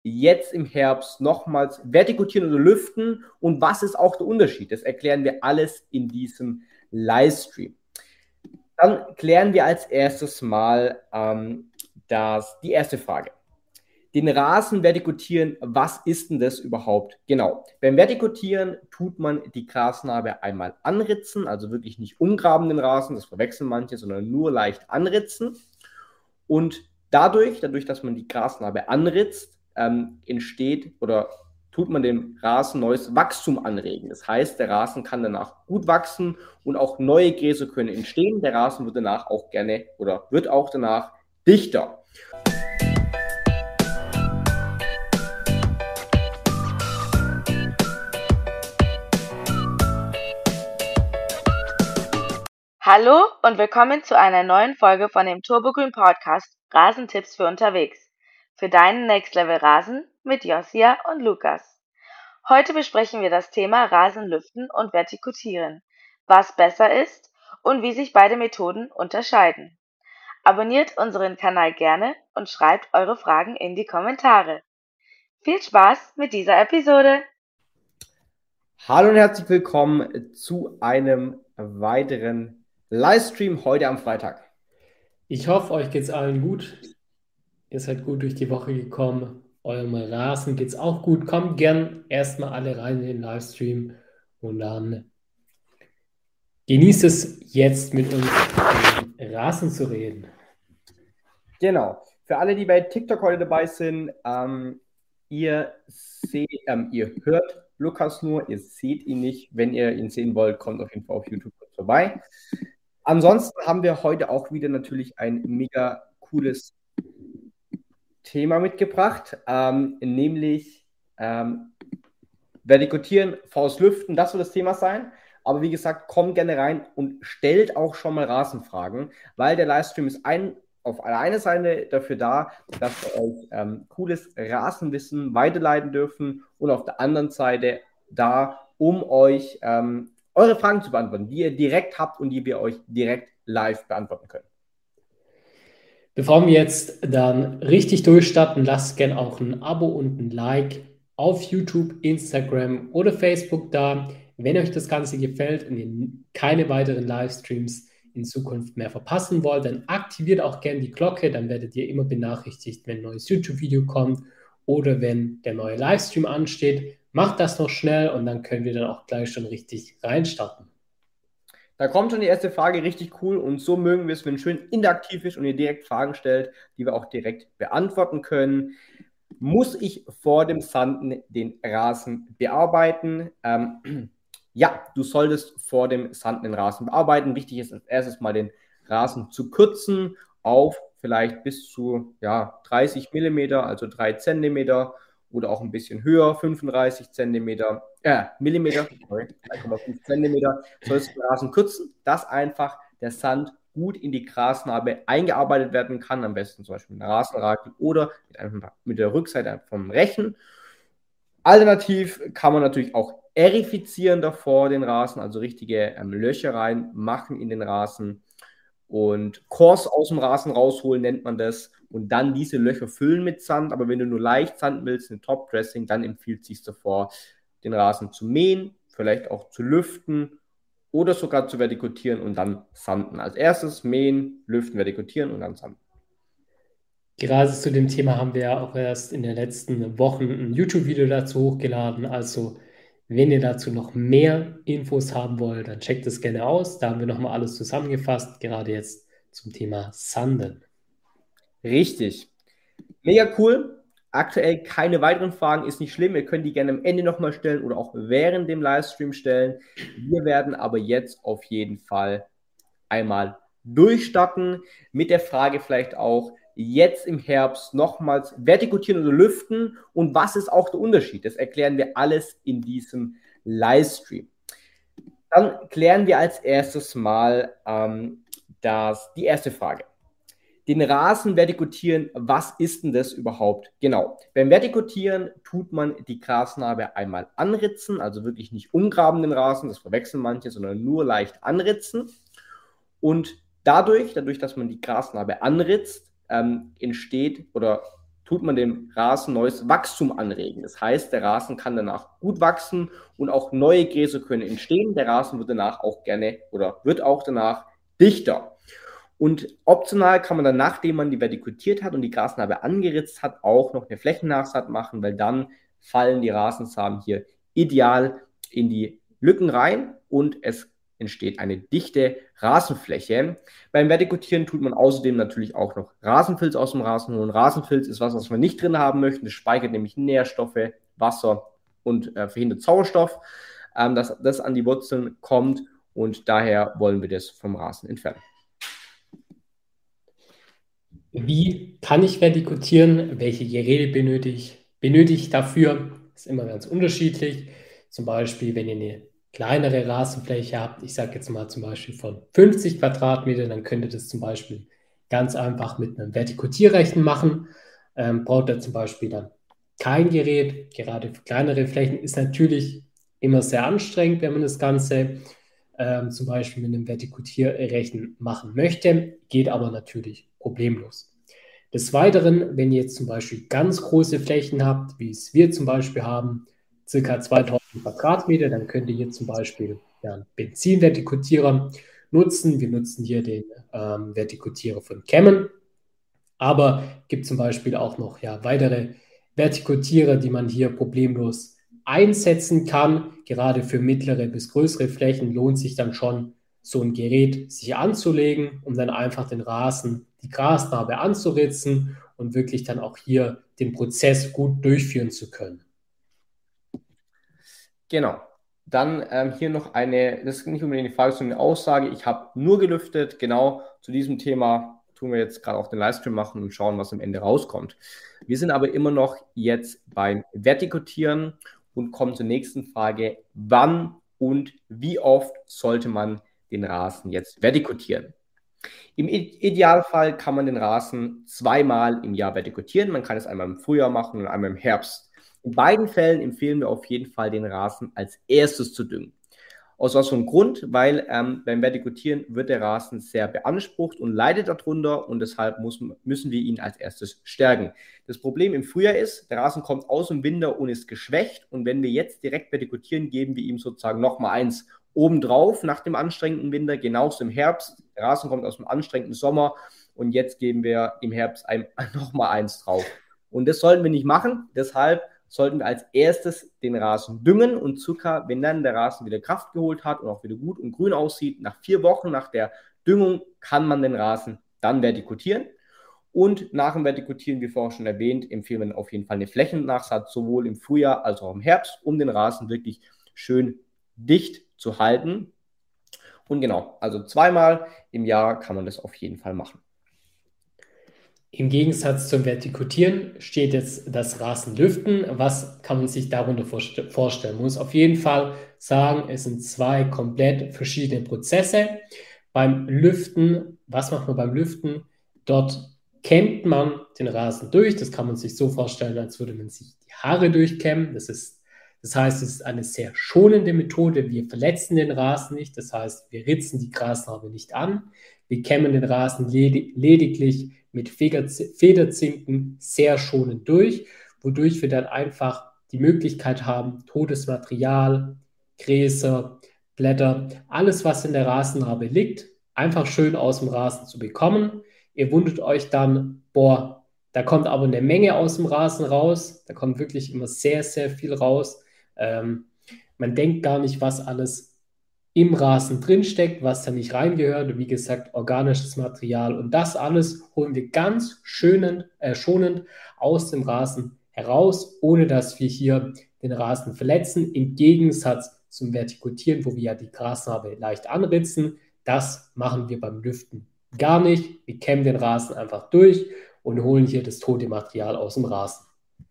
jetzt im Herbst nochmals vertikutieren oder lüften und was ist auch der Unterschied? Das erklären wir alles in diesem Livestream. Dann klären wir als erstes mal die erste Frage. Den Rasen vertikutieren, was ist denn das überhaupt? Genau, beim Vertikutieren tut man die Grasnarbe einmal anritzen, also wirklich nicht umgraben den Rasen, das verwechseln manche, sondern nur leicht anritzen. Und dadurch, dass man die Grasnarbe anritzt, entsteht oder tut man dem Rasen neues Wachstum anregen. Das heißt, der Rasen kann danach gut wachsen und auch neue Gräser können entstehen. Der Rasen wird danach auch gerne oder wird auch danach dichter. Hallo und willkommen zu einer neuen Folge von dem Turbogrün Podcast Rasentipps für unterwegs. Für deinen Next Level Rasen mit Josia und Lukas. Heute besprechen wir das Thema Rasenlüften und Vertikutieren, was besser ist und wie sich beide Methoden unterscheiden. Abonniert unseren Kanal gerne und schreibt eure Fragen in die Kommentare. Viel Spaß mit dieser Episode! Hallo und herzlich willkommen zu einem weiteren Livestream heute am Freitag. Ich hoffe, euch geht's allen gut. Ihr seid gut durch die Woche gekommen. Eurem Rasen geht's auch gut. Kommt gern erstmal alle rein in den Livestream und dann genießt es jetzt mit uns über den Rasen zu reden. Genau. Für alle, die bei TikTok heute dabei sind, ihr hört Lukas nur, ihr seht ihn nicht. Wenn ihr ihn sehen wollt, kommt auf jeden Fall auf YouTube vorbei. Ansonsten haben wir heute auch wieder natürlich ein mega cooles Thema mitgebracht, nämlich Vertikutieren, vs. Lüften, das soll das Thema sein. Aber wie gesagt, kommt gerne rein und stellt auch schon mal Rasenfragen, weil der Livestream ist auf einer Seite dafür da, dass wir euch cooles Rasenwissen weiterleiten dürfen und auf der anderen Seite da, um euch eure Fragen zu beantworten, die ihr direkt habt und die wir euch direkt live beantworten können. Bevor wir jetzt dann richtig durchstarten, lasst gerne auch ein Abo und ein Like auf YouTube, Instagram oder Facebook da. Wenn euch das Ganze gefällt und ihr keine weiteren Livestreams in Zukunft mehr verpassen wollt, dann aktiviert auch gerne die Glocke, dann werdet ihr immer benachrichtigt, wenn ein neues YouTube-Video kommt oder wenn der neue Livestream ansteht. Macht das noch schnell und dann können wir dann auch gleich schon richtig reinstarten. Da kommt schon die erste Frage, richtig cool, und so mögen wir es, wenn es schön interaktiv ist und ihr direkt Fragen stellt, die wir auch direkt beantworten können. Muss ich vor dem Sanden den Rasen bearbeiten? Ja, du solltest vor dem Sanden den Rasen bearbeiten. Wichtig ist als erstes mal den Rasen zu kürzen auf vielleicht bis zu 30 mm, also 3 cm oder auch ein bisschen höher, 35 Millimeter, 3,5 Zentimeter, sollst du den Rasen kürzen, dass einfach der Sand gut in die Grasnarbe eingearbeitet werden kann, am besten zum Beispiel mit einer Rasenrakel oder mit der Rückseite vom Rechen. Alternativ kann man natürlich auch erifizieren davor den Rasen, also richtige Löcher rein machen in den Rasen und Kors aus dem Rasen rausholen, nennt man das, und dann diese Löcher füllen mit Sand. Aber wenn du nur leicht Sand willst, ein Top-Dressing, dann empfiehlt es sich davor, den Rasen zu mähen, vielleicht auch zu lüften oder sogar zu vertikutieren und dann sanden. Als erstes mähen, lüften, vertikutieren und dann sanden. Gerade zu dem Thema haben wir ja auch erst in den letzten Wochen ein YouTube-Video dazu hochgeladen. Also wenn ihr dazu noch mehr Infos haben wollt, dann checkt es gerne aus. Da haben wir nochmal alles zusammengefasst, gerade jetzt zum Thema Sanden. Richtig. Mega cool. Aktuell keine weiteren Fragen, ist nicht schlimm. Ihr könnt die gerne am Ende nochmal stellen oder auch während dem Livestream stellen. Wir werden aber jetzt auf jeden Fall einmal durchstarten mit der Frage vielleicht auch, jetzt im Herbst nochmals vertikutieren oder lüften und was ist auch der Unterschied? Das erklären wir alles in diesem Livestream. Dann klären wir als erstes mal die erste Frage. Den Rasen vertikutieren, was ist denn das überhaupt? Genau, beim Vertikutieren tut man die Grasnarbe einmal anritzen, also wirklich nicht umgraben den Rasen, das verwechseln manche, sondern nur leicht anritzen. Und dadurch, dass man die Grasnarbe anritzt, entsteht oder tut man dem Rasen neues Wachstum anregen. Das heißt, der Rasen kann danach gut wachsen und auch neue Gräser können entstehen. Der Rasen wird danach auch gerne oder wird auch danach dichter. Und optional kann man dann, nachdem man die vertikutiert hat und die Grasnarbe angeritzt hat, auch noch eine Flächennachsaat machen, weil dann fallen die Rasensamen hier ideal in die Lücken rein und es entsteht eine dichte Rasenfläche. Beim Vertikutieren tut man außerdem natürlich auch noch Rasenfilz aus dem Rasen holen. Rasenfilz ist was wir nicht drin haben möchten. Das speichert nämlich Nährstoffe, Wasser und verhindert Sauerstoff, dass das an die Wurzeln kommt, und daher wollen wir das vom Rasen entfernen. Wie kann ich vertikutieren? Welche Geräte benötige ich dafür? Das ist immer ganz unterschiedlich. Zum Beispiel, wenn ihr eine kleinere Rasenfläche habt, ich sage jetzt mal zum Beispiel von 50 Quadratmetern, dann könnt ihr das zum Beispiel ganz einfach mit einem Vertikutierrechen machen. Braucht ihr zum Beispiel dann kein Gerät. Gerade für kleinere Flächen ist natürlich immer sehr anstrengend, wenn man das Ganze zum Beispiel mit einem Vertikutierrechen machen möchte, geht aber natürlich problemlos. Des Weiteren, wenn ihr jetzt zum Beispiel ganz große Flächen habt, wie es wir zum Beispiel haben, ca. 2000 Quadratmeter, dann könnt ihr hier zum Beispiel einen Benzinvertikutierer nutzen. Wir nutzen hier den Vertikutierer von Cammon, aber es gibt zum Beispiel auch noch weitere Vertikutierer, die man hier problemlos einsetzen kann. Gerade für mittlere bis größere Flächen lohnt sich dann schon, so ein Gerät sich anzulegen, um dann einfach den Rasen, die Grasnarbe anzuritzen und wirklich dann auch hier den Prozess gut durchführen zu können. Genau. Dann hier noch das ist nicht unbedingt eine Frage, sondern eine Aussage. Ich habe nur gelüftet. Genau zu diesem Thema tun wir jetzt gerade auch den Livestream machen und schauen, was am Ende rauskommt. Wir sind aber immer noch jetzt beim Vertikutieren und kommen zur nächsten Frage. Wann und wie oft sollte man den Rasen jetzt vertikutieren? Im Idealfall kann man den Rasen zweimal im Jahr vertikutieren. Man kann es einmal im Frühjahr machen und einmal im Herbst. In beiden Fällen empfehlen wir auf jeden Fall, den Rasen als erstes zu düngen. Aus was für einem Grund? Weil beim Vertikutieren wird der Rasen sehr beansprucht und leidet darunter, und deshalb müssen wir ihn als erstes stärken. Das Problem im Frühjahr ist, der Rasen kommt aus dem Winter und ist geschwächt, und wenn wir jetzt direkt vertikutieren, geben wir ihm sozusagen nochmal eins obendrauf nach dem anstrengenden Winter, genauso im Herbst. Der Rasen kommt aus dem anstrengenden Sommer und jetzt geben wir im Herbst nochmal eins drauf. Und das sollten wir nicht machen, deshalb sollten wir als erstes den Rasen düngen, und circa, wenn dann der Rasen wieder Kraft geholt hat und auch wieder gut und grün aussieht, nach 4 Wochen nach der Düngung kann man den Rasen dann vertikutieren. Und nach dem Vertikutieren, wie vorhin schon erwähnt, empfehlen wir auf jeden Fall eine Flächennachsaat, sowohl im Frühjahr als auch im Herbst, um den Rasen wirklich schön dicht zu halten. Und genau, also zweimal im Jahr kann man das auf jeden Fall machen. Im Gegensatz zum Vertikutieren steht jetzt das Rasenlüften. Was kann man sich darunter vorstellen? Man muss auf jeden Fall sagen, es sind 2 komplett verschiedene Prozesse. Beim Lüften, was macht man beim Lüften? Dort kämmt man den Rasen durch. Das kann man sich so vorstellen, als würde man sich die Haare durchkämmen. Das heißt, es ist eine sehr schonende Methode. Wir verletzen den Rasen nicht. Das heißt, wir ritzen die Grasnarbe nicht an. Wir kämmen den Rasen lediglich mit Federzinken sehr schonend durch, wodurch wir dann einfach die Möglichkeit haben, totes Material, Gräser, Blätter, alles, was in der Rasennarbe liegt, einfach schön aus dem Rasen zu bekommen. Ihr wundert euch dann, da kommt aber eine Menge aus dem Rasen raus. Da kommt wirklich immer sehr, sehr viel raus. Man denkt gar nicht, was alles im Rasen drinsteckt, was da nicht reingehört. Wie gesagt, organisches Material. Und das alles holen wir ganz schonend aus dem Rasen heraus, ohne dass wir hier den Rasen verletzen. Im Gegensatz zum Vertikutieren, wo wir ja die Grasnarbe leicht anritzen. Das machen wir beim Lüften gar nicht. Wir kämmen den Rasen einfach durch und holen hier das tote Material aus dem Rasen.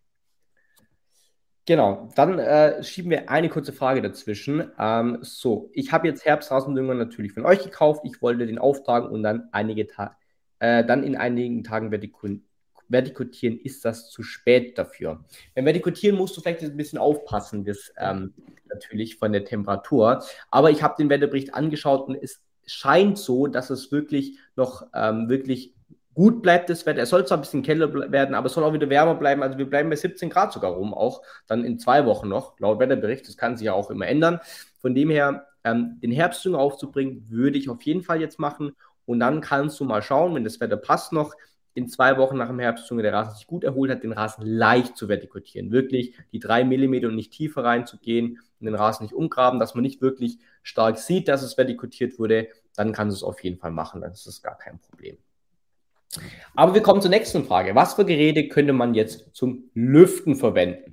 Genau, dann schieben wir eine kurze Frage dazwischen. Ich habe jetzt Herbstrasendünger natürlich von euch gekauft. Ich wollte den auftragen und dann in einigen Tagen vertikutieren. Ist das zu spät dafür? Beim Vertikutieren musst du vielleicht ein bisschen aufpassen, natürlich von der Temperatur. Aber ich habe den Wetterbericht angeschaut und es scheint so, dass es wirklich noch wirklich gut bleibt das Wetter. Es soll zwar ein bisschen kälter werden, aber es soll auch wieder wärmer bleiben. Also wir bleiben bei 17 Grad sogar rum, auch dann in 2 Wochen noch, laut Wetterbericht. Das kann sich ja auch immer ändern. Von dem her, den Herbstdünger aufzubringen, würde ich auf jeden Fall jetzt machen. Und dann kannst du mal schauen, wenn das Wetter passt noch, in 2 Wochen nach dem Herbstdünger der Rasen sich gut erholt hat, den Rasen leicht zu vertikutieren. Wirklich die 3 Millimeter und nicht tiefer reinzugehen und den Rasen nicht umgraben, dass man nicht wirklich stark sieht, dass es vertikutiert wurde. Dann kannst du es auf jeden Fall machen. Dann ist das gar kein Problem. Aber wir kommen zur nächsten Frage. Was für Geräte könnte man jetzt zum Lüften verwenden?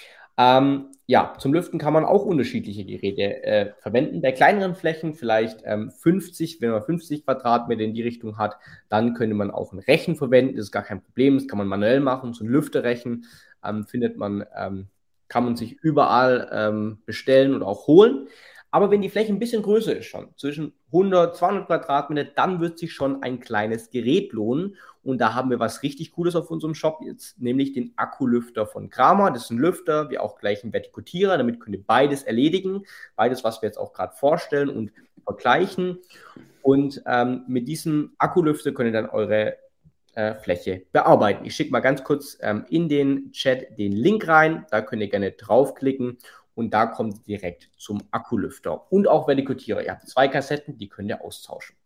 Zum Lüften kann man auch unterschiedliche Geräte verwenden. Bei kleineren Flächen vielleicht 50, wenn man 50 Quadratmeter in die Richtung hat, dann könnte man auch ein Rechen verwenden. Das ist gar kein Problem, das kann man manuell machen. So ein Lüfterrechen kann man sich überall bestellen und auch holen. Aber wenn die Fläche ein bisschen größer ist schon, zwischen 100, 200 Quadratmeter, dann wird sich schon ein kleines Gerät lohnen. Und da haben wir was richtig Cooles auf unserem Shop jetzt, nämlich den Akkulüfter von Kramer. Das ist ein Lüfter, wie auch gleich ein Vertikutierer. Damit könnt ihr beides erledigen. Beides, was wir jetzt auch gerade vorstellen und vergleichen. Und mit diesem Akkulüfter könnt ihr dann eure Fläche bearbeiten. Ich schicke mal ganz kurz in den Chat den Link rein. Da könnt ihr gerne draufklicken. Und da kommt ihr direkt zum Akkulüfter und auch Vertikutierer. Ihr habt 2 Kassetten, die könnt ihr austauschen.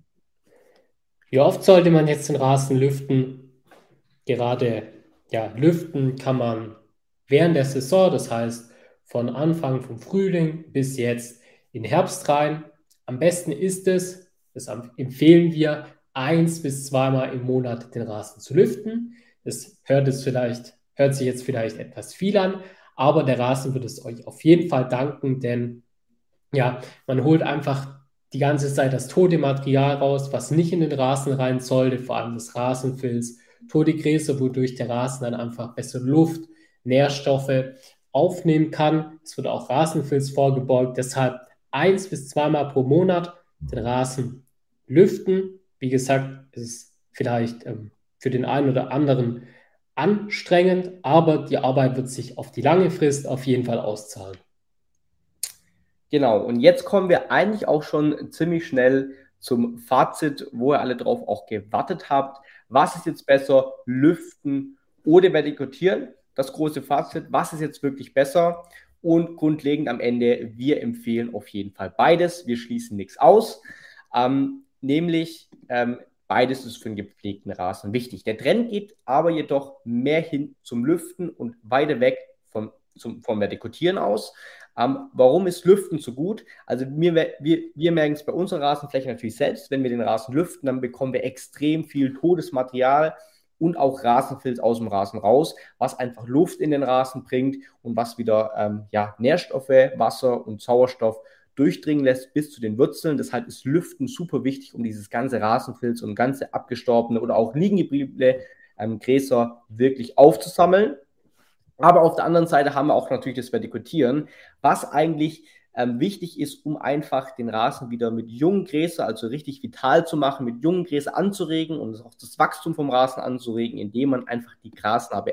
Wie oft sollte man jetzt den Rasen lüften? Gerade lüften kann man während der Saison, das heißt von Anfang vom Frühling bis jetzt in Herbst rein. Am besten ist es, das empfehlen wir, 1 bis 2 Mal im Monat den Rasen zu lüften. Das hört sich jetzt vielleicht etwas viel an, aber der Rasen wird es euch auf jeden Fall danken, denn man holt einfach die ganze Zeit das tote Material raus, was nicht in den Rasen rein sollte, vor allem das Rasenfilz, tote Gräser, wodurch der Rasen dann einfach bessere Luft, Nährstoffe aufnehmen kann. Es wird auch Rasenfilz vorgebeugt, deshalb 1 bis 2 Mal pro Monat den Rasen lüften. Wie gesagt, es ist vielleicht für den einen oder anderen anstrengend, aber die Arbeit wird sich auf die lange Frist auf jeden Fall auszahlen. Genau, und jetzt kommen wir eigentlich auch schon ziemlich schnell zum Fazit, wo ihr alle drauf auch gewartet habt. Was ist jetzt besser, lüften oder vertikutieren? Das große Fazit, was ist jetzt wirklich besser? Und grundlegend am Ende, wir empfehlen auf jeden Fall beides. Wir schließen nichts aus. Beides ist für einen gepflegten Rasen wichtig. Der Trend geht aber jedoch mehr hin zum Lüften und weiter weg vom Vertikutieren aus. Warum ist Lüften so gut? Also wir merken es bei unserer Rasenfläche natürlich selbst. Wenn wir den Rasen lüften, dann bekommen wir extrem viel totes Material und auch Rasenfilz aus dem Rasen raus, was einfach Luft in den Rasen bringt und was wieder Nährstoffe, Wasser und Sauerstoff durchdringen lässt bis zu den Wurzeln. Deshalb ist Lüften super wichtig, um dieses ganze Rasenfilz und ganze abgestorbene oder auch liegen gebliebene Gräser wirklich aufzusammeln. Aber auf der anderen Seite haben wir auch natürlich das Vertikutieren, was eigentlich wichtig ist, um einfach den Rasen wieder mit jungen Gräsern, also richtig vital zu machen, mit jungen Gräsern anzuregen und auch das Wachstum vom Rasen anzuregen, indem man einfach die Grasnarbe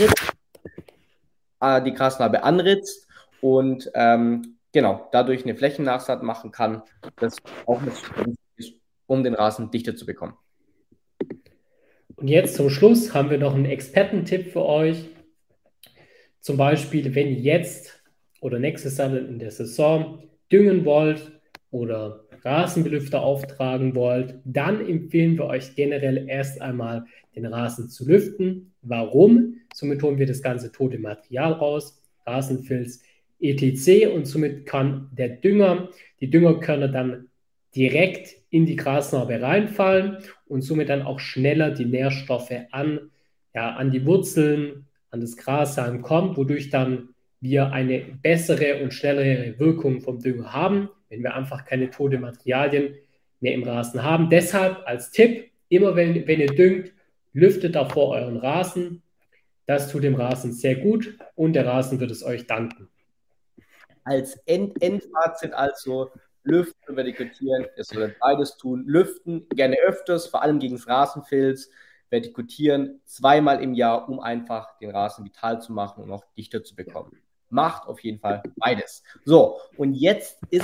anritzt und dadurch eine Flächennachsaat machen kann, das auch mit ist, um den Rasen dichter zu bekommen. Und jetzt zum Schluss haben wir noch einen Expertentipp für euch. Zum Beispiel, wenn ihr jetzt oder nächstes Jahr in der Saison düngen wollt oder Rasenbelüfter auftragen wollt, dann empfehlen wir euch generell erst einmal den Rasen zu lüften. Warum? Somit holen wir das ganze tote Material raus, Rasenfilz, etc. Und somit kann die Düngerkörner dann direkt in die Grasnarbe reinfallen und somit dann auch schneller die Nährstoffe an die Wurzeln, an das Grashalm kommt, wodurch dann wir eine bessere und schnellere Wirkung vom Dünger haben, wenn wir einfach keine toten Materialien mehr im Rasen haben. Deshalb als Tipp, immer wenn ihr düngt, lüftet davor euren Rasen. Das tut dem Rasen sehr gut und der Rasen wird es euch danken. Als Endfazit also, lüften und vertikutieren, ihr solltet beides tun. Lüften gerne öfters, vor allem gegen das Rasenfilz. Vertikutieren 2-mal im Jahr, um einfach den Rasen vital zu machen und noch dichter zu bekommen. Macht auf jeden Fall beides. So, und jetzt ist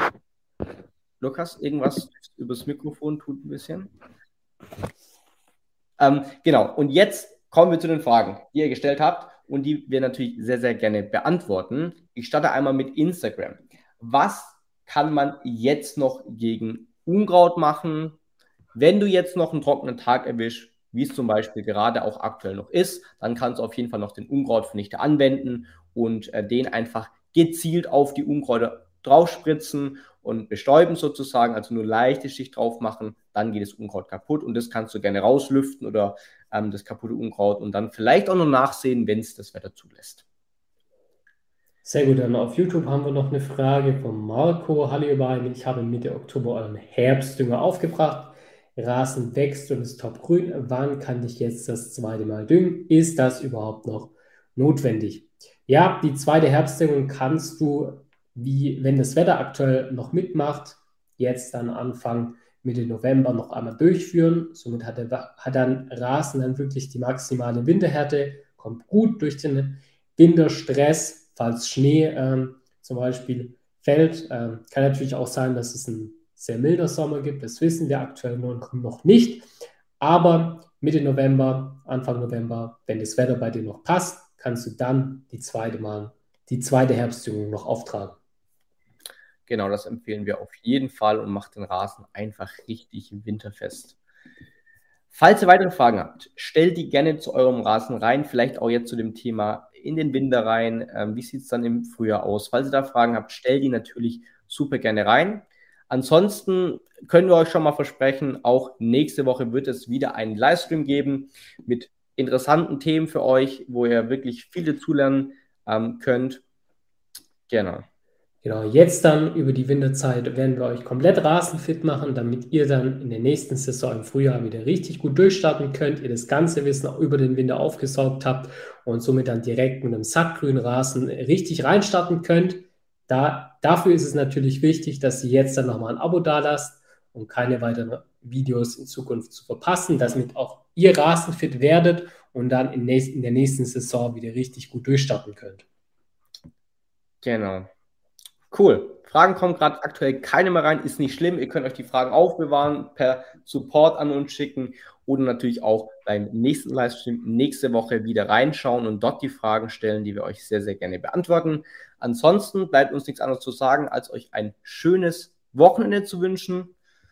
es... Lukas, irgendwas übers Mikrofon tut ein bisschen? Genau, und jetzt kommen wir zu den Fragen, die ihr gestellt habt und die wir natürlich sehr, sehr gerne beantworten. Ich starte einmal mit Instagram. Was kann man jetzt noch gegen Unkraut machen, wenn du jetzt noch einen trockenen Tag erwischst, wie es zum Beispiel gerade auch aktuell noch ist, dann kannst du auf jeden Fall noch den Unkrautvernichter anwenden und den einfach gezielt auf die Unkräuter draufspritzen und bestäuben sozusagen, also nur leichte Schicht drauf machen, dann geht das Unkraut kaputt und das kannst du gerne rauslüften oder das kaputte Unkraut und dann vielleicht auch noch nachsehen, wenn es das Wetter zulässt. Sehr gut, dann auf YouTube haben wir noch eine Frage von Marco. Hallo ihr beiden, ich habe Mitte Oktober euren Herbstdünger aufgebracht. Rasen wächst und ist topgrün. Wann kann ich jetzt das zweite Mal düngen? Ist das überhaupt noch notwendig? Ja, die zweite Herbstdüngung kannst du, wie wenn das Wetter aktuell noch mitmacht, jetzt dann Anfang Mitte November noch einmal durchführen. Somit hat dann Rasen dann wirklich die maximale Winterhärte, kommt gut durch den Winterstress. Falls Schnee zum Beispiel fällt, kann natürlich auch sein, dass es ein sehr milder Sommer gibt. Das wissen wir aktuell noch nicht. Aber Mitte November, Anfang November, wenn das Wetter bei dir noch passt, kannst du dann die zweite Herbstdüngung noch auftragen. Genau, das empfehlen wir auf jeden Fall und macht den Rasen einfach richtig winterfest. Falls ihr weitere Fragen habt, stellt die gerne zu eurem Rasen rein, vielleicht auch jetzt zu dem Thema in den Winter rein. Wie sieht es dann im Frühjahr aus? Falls ihr da Fragen habt, stellt die natürlich super gerne rein. Ansonsten können wir euch schon mal versprechen, auch nächste Woche wird es wieder einen Livestream geben mit interessanten Themen für euch, wo ihr wirklich viel dazulernen könnt. Genau. Genau, jetzt dann über die Winterzeit werden wir euch komplett rasenfit machen, damit ihr dann in der nächsten Saison im Frühjahr wieder richtig gut durchstarten könnt, ihr das ganze Wissen auch über den Winter aufgesaugt habt und somit dann direkt mit einem sattgrünen Rasen richtig reinstarten könnt. Dafür ist es natürlich wichtig, dass ihr jetzt dann nochmal ein Abo dalasst, um keine weiteren Videos in Zukunft zu verpassen, damit auch ihr rasenfit werdet und dann in der nächsten Saison wieder richtig gut durchstarten könnt. Genau. Cool. Fragen kommen gerade aktuell keine mehr rein, ist nicht schlimm. Ihr könnt euch die Fragen aufbewahren, per Support an uns schicken oder natürlich auch beim nächsten Livestream nächste Woche wieder reinschauen und dort die Fragen stellen, die wir euch sehr, sehr gerne beantworten. Ansonsten bleibt uns nichts anderes zu sagen, als euch ein schönes Wochenende zu wünschen.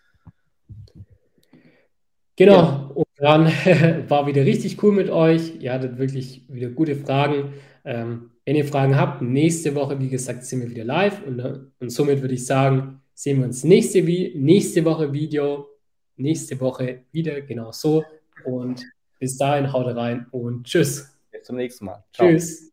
Genau, und dann war wieder richtig cool mit euch. Ihr hattet wirklich wieder gute Fragen. Wenn ihr Fragen habt, nächste Woche, wie gesagt, sind wir wieder live und somit würde ich sagen, sehen wir uns nächste Woche nächste Woche wieder genau so und bis dahin haut rein und tschüss. Bis zum nächsten Mal. Ciao. Tschüss.